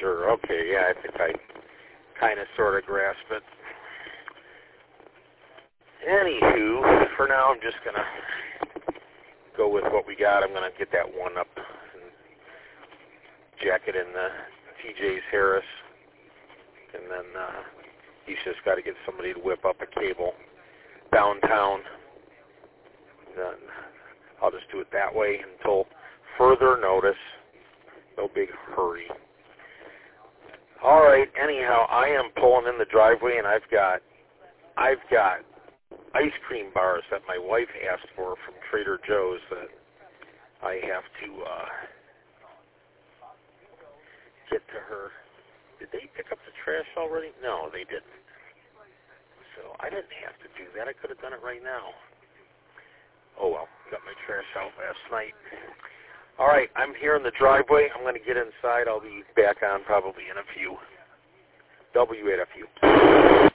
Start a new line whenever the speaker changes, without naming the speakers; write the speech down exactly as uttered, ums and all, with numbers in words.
sure. Okay, yeah, I think I kind of sort of grasp it. Anywho, for now I'm just going to go with what we got. I'm going to get that one up and jack it in the T J's Harris. And then uh, he's just got to get somebody to whip up a cable downtown. Then I'll just do it that way until further notice. No big hurry. All right. Anyhow, I am pulling in the driveway, and I've got, I've got ice cream bars that my wife asked for from Trader Joe's that I have to uh, get to her. Did they pick up the trash already? No, they didn't. So I didn't have to do that. I could have done it right now. Oh, well, got my trash out last night. All right, I'm here in the driveway. I'm going to get inside. I'll be back on probably in a few. W eight a few.